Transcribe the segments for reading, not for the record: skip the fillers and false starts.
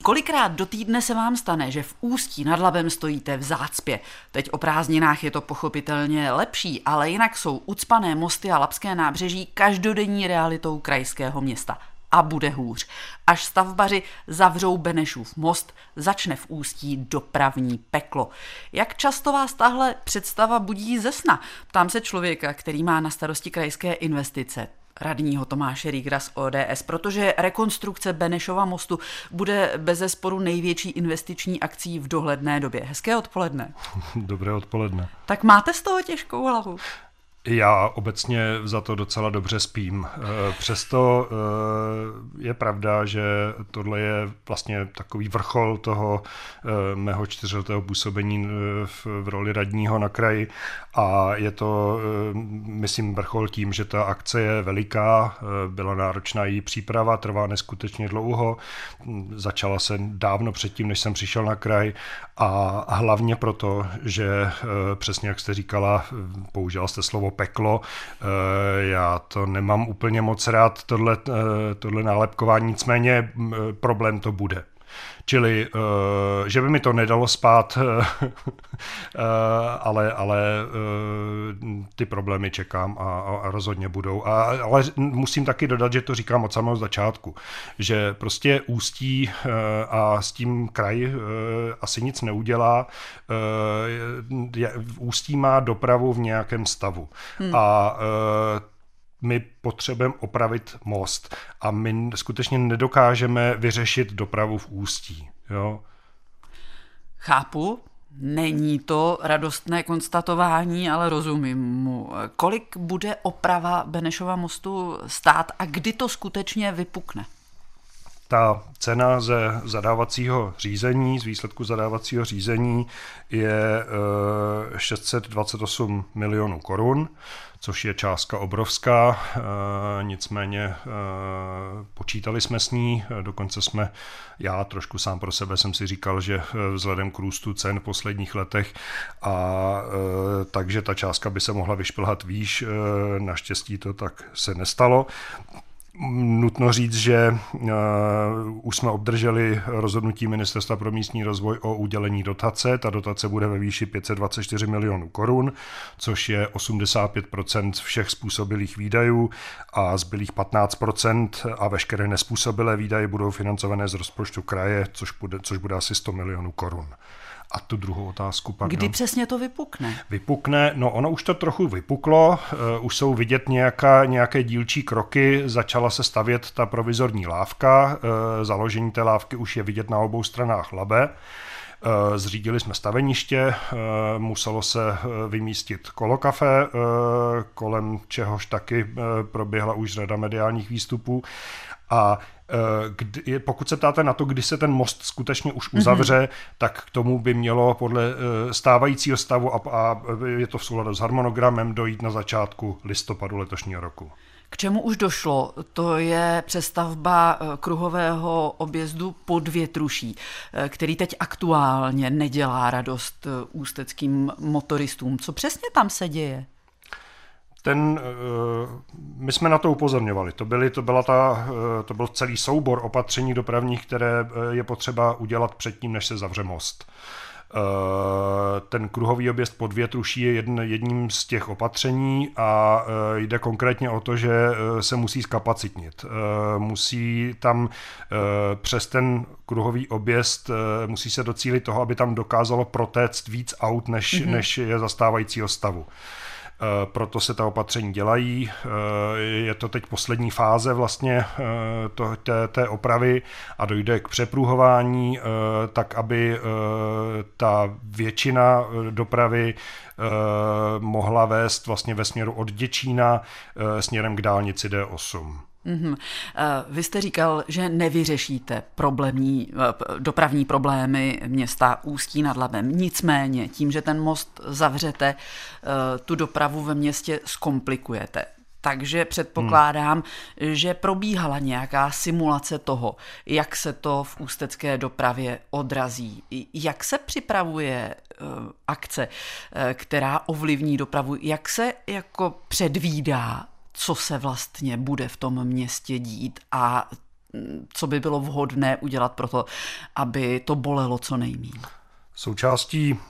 Kolikrát do týdne se vám stane, že v Ústí nad Labem stojíte v zácpě? Teď o prázdninách je to pochopitelně lepší, ale jinak jsou ucpané mosty a labské nábřeží každodenní realitou krajského města. A bude hůř. Až stavbaři zavřou Benešův most, začne v Ústí dopravní peklo. Jak často vás tahle představa budí ze sna? Ptám se člověka, který má na starosti krajské investice, radního Tomáše Riegera z ODS, protože rekonstrukce Benešova mostu bude bezesporu největší investiční akcí v dohledné době. Hezké odpoledne. Dobré odpoledne. Tak máte z toho těžkou hlavu? Já obecně za to docela dobře spím. Přesto je pravda, že tohle je vlastně takový vrchol toho mého 4letého působení v roli radního na kraji a je to, myslím, vrchol tím, že ta akce je veliká, byla náročná její příprava, trvá neskutečně dlouho, začala se dávno předtím, než jsem přišel na kraj a hlavně proto, že přesně jak jste říkala, použila jste slovo peklo. Já to nemám úplně moc rád, tohle nálepkování, nicméně problém to bude. Čili, že by mi to nedalo spát, ale ty problémy čekám a rozhodně budou. Ale musím taky dodat, že to říkám od samého začátku, že prostě Ústí a s tím kraj asi nic neudělá. Ústí má dopravu v nějakém stavu. A my potřebujeme opravit most a my skutečně nedokážeme vyřešit dopravu v Ústí. Jo? Chápu, není to radostné konstatování, ale rozumím mu. Kolik bude oprava Benešova mostu stát a kdy to skutečně vypukne? Ta cena ze zadávacího řízení, z výsledku zadávacího řízení je 628 milionů korun, což je částka obrovská, nicméně počítali jsme s ní, dokonce já trošku sám pro sebe jsem si říkal, že vzhledem k růstu cen v posledních letech takže ta částka by se mohla vyšplhat výš, naštěstí to tak se nestalo. Nutno říct, že už jsme obdrželi rozhodnutí Ministerstva pro místní rozvoj o udělení dotace. Ta dotace bude ve výši 524 milionů korun, což je 85% všech způsobilých výdajů a zbylých 15% a veškeré nespůsobilé výdaje budou financované z rozpočtu kraje, což bude asi 100 milionů korun. A tu druhou otázku, pardon. Kdy přesně to vypukne? Vypukne, no ono už to trochu vypuklo, už jsou vidět nějaké dílčí kroky, začala se stavět ta provizorní lávka, založení té lávky už je vidět na obou stranách Labe. Zřídili jsme staveniště, muselo se vymístit kolokafe, kolem čehož taky proběhla už řada mediálních výstupů. A pokud se ptáte na to, kdy se ten most skutečně už uzavře, tak k tomu by mělo podle stávajícího stavu a je to v souladu s harmonogramem dojít na začátku listopadu letošního roku. K čemu už došlo? To je přestavba kruhového objezdu Podvětruší, který teď aktuálně nedělá radost ústeckým motoristům. Co přesně tam se děje? My jsme na to upozorňovali. To byl celý soubor opatření dopravních, které je potřeba udělat předtím, než se zavře most. Ten kruhový objezd Podvětruší je jedním z těch opatření a jde konkrétně o to, že se musí zkapacitnit. Musí tam přes ten kruhový objezd musí se docílit toho, aby tam dokázalo protéct víc aut, než je za stávajícího stavu. Proto se ta opatření dělají. Je to teď poslední fáze vlastně té opravy a dojde k přepruhování, tak aby ta většina dopravy mohla vést vlastně ve směru od Děčína směrem k dálnici D8. Vy jste říkal, že nevyřešíte dopravní problémy města Ústí nad Labem. Nicméně tím, že ten most zavřete, tu dopravu ve městě zkomplikujete. Takže předpokládám, že probíhala nějaká simulace toho, jak se to v ústecké dopravě odrazí. Jak se připravuje akce, která ovlivní dopravu? Jak se jako předvídá, co se vlastně bude v tom městě dít a co by bylo vhodné udělat pro to, aby to bolelo co nejméně? Součástí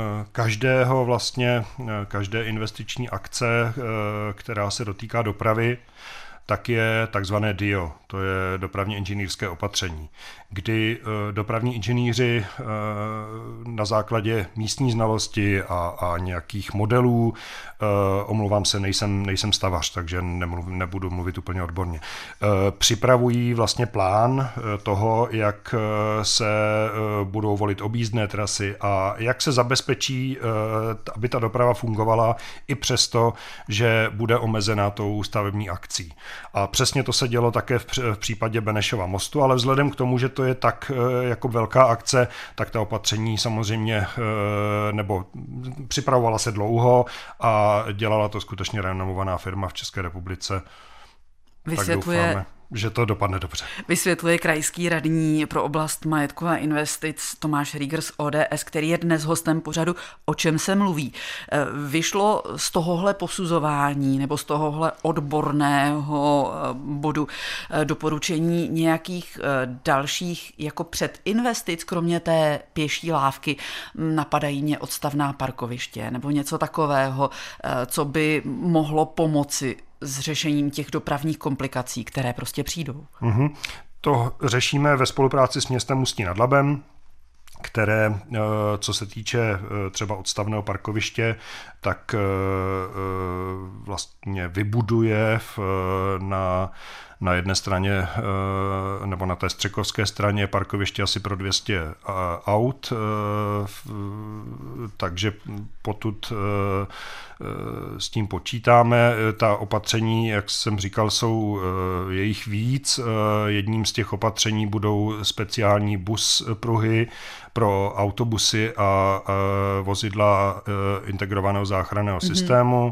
každé investiční akce, která se dotýká dopravy, tak je takzvané DIO, to je dopravně inženýrské opatření, kdy dopravní inženýři na základě místní znalosti a nějakých modelů, omlouvám se, nejsem stavař, takže nebudu mluvit úplně odborně, připravují vlastně plán toho, jak se budou volit objízdné trasy a jak se zabezpečí, aby ta doprava fungovala i přesto, že bude omezená tou stavební akcí. A přesně to se dělo také v případě Benešova mostu, ale vzhledem k tomu, že to je tak jako velká akce, tak ta opatření samozřejmě nebo připravovala se dlouho a dělala to skutečně renomovaná firma v České republice. Tak doufáme, že to dopadne dobře. Vysvětluje krajský radní pro oblast majetku a investic Tomáš Rieger z ODS, který je dnes hostem pořadu O čem se mluví. Vyšlo z tohohle posuzování nebo z tohohle odborného bodu doporučení nějakých dalších jako předinvestic, kromě té pěší lávky, napadají mě odstavná parkoviště nebo něco takového, co by mohlo pomoci s řešením těch dopravních komplikací, které prostě přijdou. To řešíme ve spolupráci s městem Ústí nad Labem, které, co se týče třeba odstavného parkoviště, tak vlastně vybuduje na jedné straně nebo na té střekovské straně parkoviště asi pro 200 aut, takže potud s tím počítáme. Ta opatření, jak jsem říkal, jsou jejich víc. Jedním z těch opatření budou speciální pruhy pro autobusy a vozidla integrovaného záchranného systému.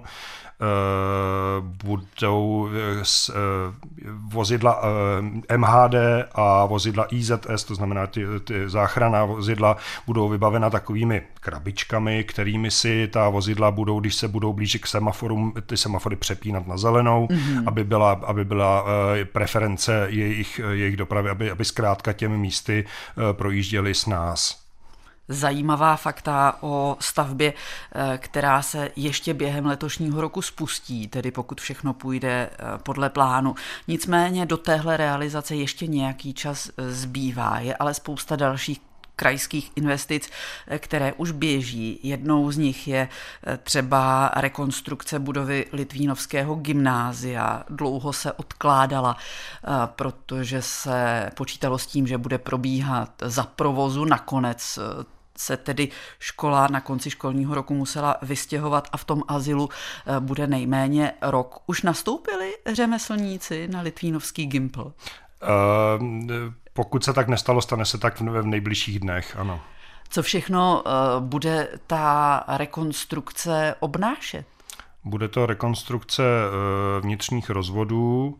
Budou vozidla MHD a vozidla IZS, to znamená ty záchranná vozidla, budou vybavena takovými krabičkami, kterými si ta vozidla budou, když se budou blížit k semaforům, ty semafory přepínat na zelenou, aby byla preference jejich dopravy, aby zkrátka těmi místy projížděli s nás. Zajímavá fakta o stavbě, která se ještě během letošního roku spustí, tedy pokud všechno půjde podle plánu. Nicméně do téhle realizace ještě nějaký čas zbývá. Je ale spousta dalších krajských investic, které už běží. Jednou z nich je třeba rekonstrukce budovy Litvínovského gymnázia. Dlouho se odkládala, protože se počítalo s tím, že bude probíhat za provozu. Nakonec se tedy škola na konci školního roku musela vystěhovat a v tom azylu bude nejméně rok. Už nastoupili řemeslníci na Litvínovský gympl? Pokud se tak nestalo, stane se tak v nejbližších dnech, ano. Co všechno bude ta rekonstrukce obnášet? Bude to rekonstrukce vnitřních rozvodů,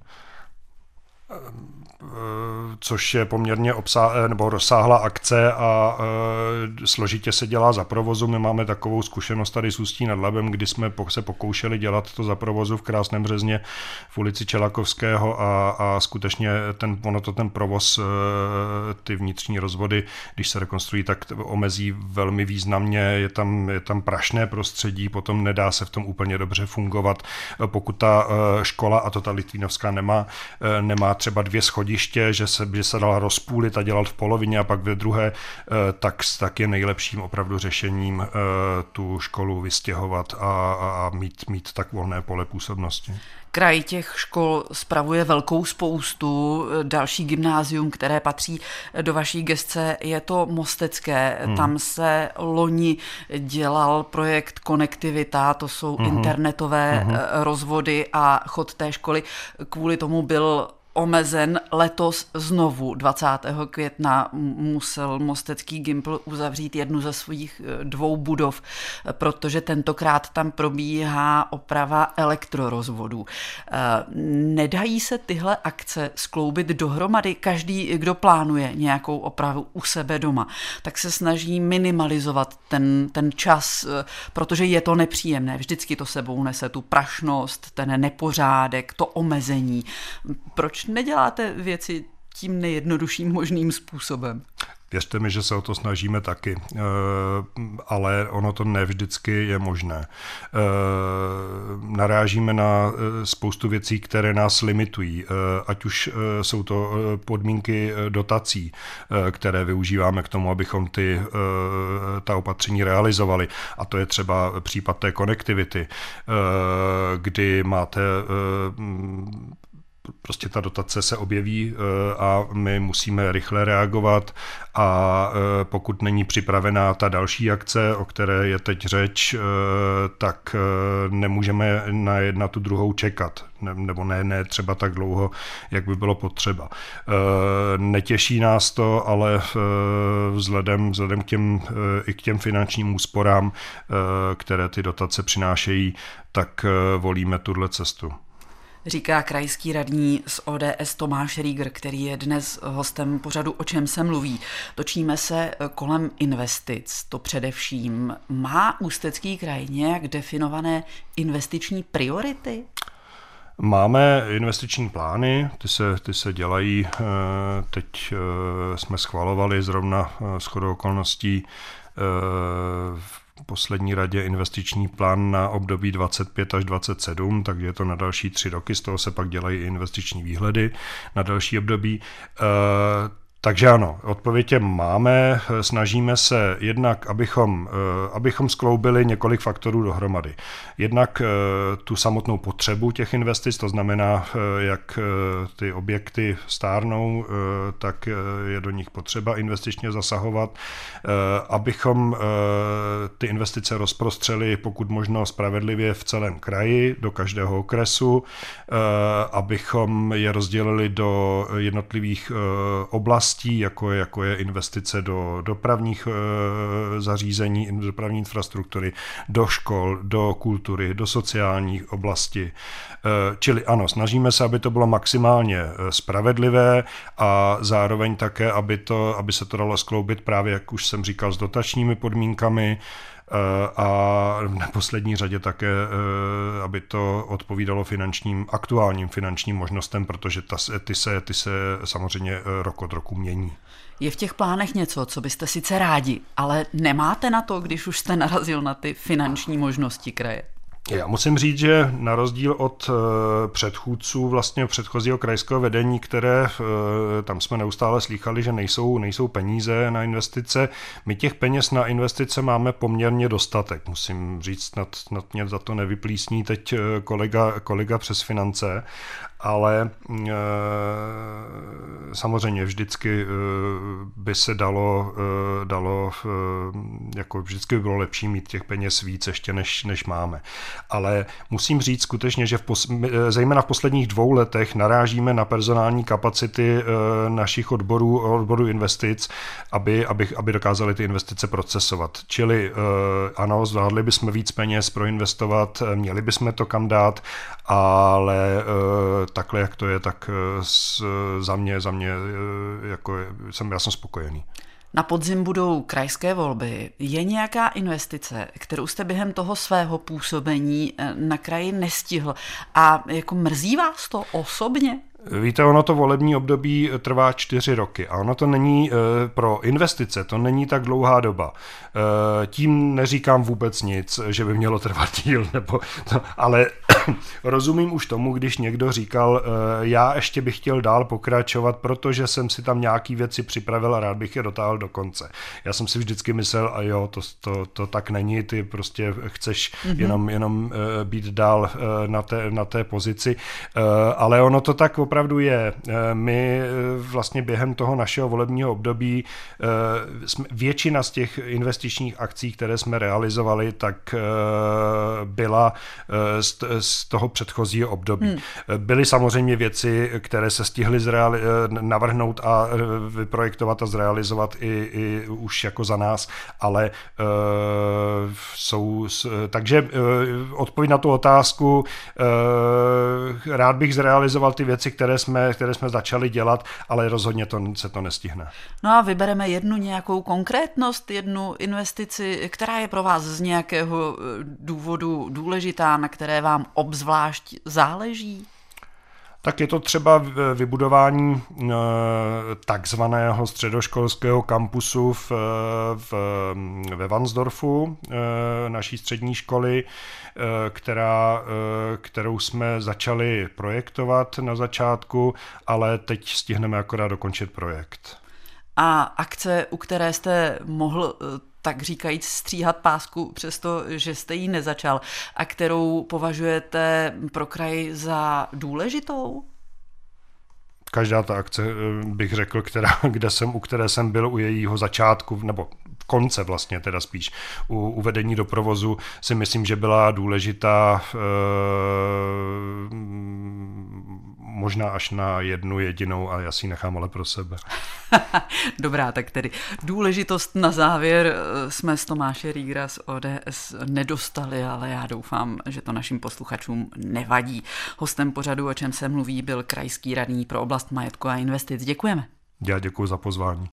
což je poměrně rozsáhlá akce a složitě se dělá za provozu. My máme takovou zkušenost tady s Ústí nad Labem, kdy jsme se pokoušeli dělat to za provozu v Krásném Březně v ulici Čelakovského a skutečně ten provoz, ty vnitřní rozvody, když se rekonstruují, tak omezí velmi významně. Je tam prašné prostředí, potom nedá se v tom úplně dobře fungovat. Pokud ta škola, a to ta Litvínovská nemá třeba 2 schodiště, že se dala rozpůlit a dělat v polovině a pak ve druhé, tak je nejlepším opravdu řešením tu školu vystěhovat a mít tak volné pole působnosti. Kraj těch škol spravuje velkou spoustu. Další gymnázium, které patří do vaší gesce, je to mostecké. Tam se loni dělal projekt Konektivita, to jsou internetové rozvody a chod té školy kvůli tomu byl omezen. Letos znovu 20. května musel mostecký gympl uzavřít jednu ze svých 2 budov, protože tentokrát tam probíhá oprava elektrorozvodů. Nedají se tyhle akce skloubit dohromady? Každý, kdo plánuje nějakou opravu u sebe doma, tak se snaží minimalizovat ten čas, protože je to nepříjemné. Vždycky to sebou nese tu prašnost, ten nepořádek, to omezení. Proč neděláte věci tím nejjednodušším možným způsobem. Věřte mi, že se o to snažíme taky, ale ono to ne vždycky je možné. Narážíme na spoustu věcí, které nás limitují, ať už jsou to podmínky dotací, které využíváme k tomu, abychom ta opatření realizovali. A to je třeba případ té konektivity, kdy máte prostě ta dotace se objeví a my musíme rychle reagovat a pokud není připravená ta další akce, o které je teď řeč, tak nemůžeme na tu druhou čekat. Nebo ne třeba tak dlouho, jak by bylo potřeba. Netěší nás to, ale vzhledem k těm finančním úsporám, které ty dotace přinášejí, tak volíme tuhle cestu. Říká krajský radní z ODS Tomáš Rieger, který je dnes hostem pořadu O čem se mluví. Točíme se kolem investic. To především. Má Ústecký kraj nějak definované investiční priority? Máme investiční plány, ty se dělají, teď jsme schvalovali zrovna shodou okolností v poslední radě investiční plán na období 25 až 27, takže je to na další 3 roky, z toho se pak dělají investiční výhledy na další období. Takže ano, odpověď je máme, snažíme se jednak, abychom skloubili několik faktorů dohromady. Jednak tu samotnou potřebu těch investic, to znamená, jak ty objekty stárnou, tak je do nich potřeba investičně zasahovat, abychom ty investice rozprostřeli pokud možno spravedlivě v celém kraji, do každého okresu, abychom je rozdělili do jednotlivých oblastí, jako je investice do dopravních zařízení, dopravní infrastruktury, do škol, do kultury, do sociálních oblasti. Čili ano, snažíme se, aby to bylo maximálně spravedlivé a zároveň také, aby se to dalo skloubit právě, jak už jsem říkal, s dotačními podmínkami, a v neposlední řadě také, aby to odpovídalo aktuálním finančním možnostem, protože ty se samozřejmě rok od roku mění. Je v těch plánech něco, co byste sice rádi, ale nemáte na to, když už jste narazil na ty finanční možnosti kraje? Já musím říct, že na rozdíl od předchůdců vlastně předchozího krajského vedení, které tam jsme neustále slýchali, že nejsou peníze na investice, my těch peněz na investice máme poměrně dostatek. Musím říct, snad mě za to nevyplísní teď kolega přes finance, ale samozřejmě vždycky by se dalo jako vždycky by bylo lepší mít těch peněz víc ještě než máme. Ale musím říct skutečně, že zejména v posledních 2 letech narážíme na personální kapacity našich odborů investic, aby dokázali ty investice procesovat. Čili ano, zvládli bychom víc peněz proinvestovat, měli bychom to kam dát, ale takhle, jak to je, tak za mě jako já jsem spokojený. Na podzim budou krajské volby. Je nějaká investice, kterou jste během toho svého působení na kraji nestihl a jako mrzí vás to osobně? Víte, ono to volební období trvá 4 roky a ono to není pro investice, to není tak dlouhá doba. Tím neříkám vůbec nic, že by mělo trvat díl, ale rozumím už tomu, když někdo říkal, já ještě bych chtěl dál pokračovat, protože jsem si tam nějaký věci připravil a rád bych je dotáhl do konce. Já jsem si vždycky myslel, a jo, to tak není, ty prostě chceš jenom být dál na té pozici, ale ono to tak opravdu je. My vlastně během toho našeho volebního období většina z těch investičních akcí, které jsme realizovali, tak byla z toho předchozího období. Byly samozřejmě věci, které se stihly navrhnout a vyprojektovat a zrealizovat i už jako za nás, ale takže odpověď na tu otázku, rád bych zrealizoval ty věci, které jsme začali dělat, ale rozhodně se to nestihne. No a vybereme jednu nějakou konkrétnost, jednu investici, která je pro vás z nějakého důvodu důležitá, na které vám obzvlášť záleží? Tak je to třeba vybudování takzvaného středoškolského kampusu ve Varnsdorfu, naší střední školy, kterou jsme začali projektovat na začátku, ale teď stihneme akorát dokončit projekt. A akce, u které jste mohl tak říkajíc stříhat pásku, přestože jste ji nezačal, a kterou považujete pro kraj za důležitou? Každá ta akce, bych řekl, u které jsem byl u jejího začátku, nebo konce vlastně teda spíš, u uvedení do provozu, si myslím, že byla důležitá možná až na jednu jedinou, a já si ji nechám ale pro sebe. Dobrá, tak tedy důležitost na závěr jsme z Tomáše Riegera z ODS nedostali, ale já doufám, že to našim posluchačům nevadí. Hostem pořadu, O čem se mluví, byl krajský radní pro oblast majetku a investic. Děkujeme. Já děkuji za pozvání.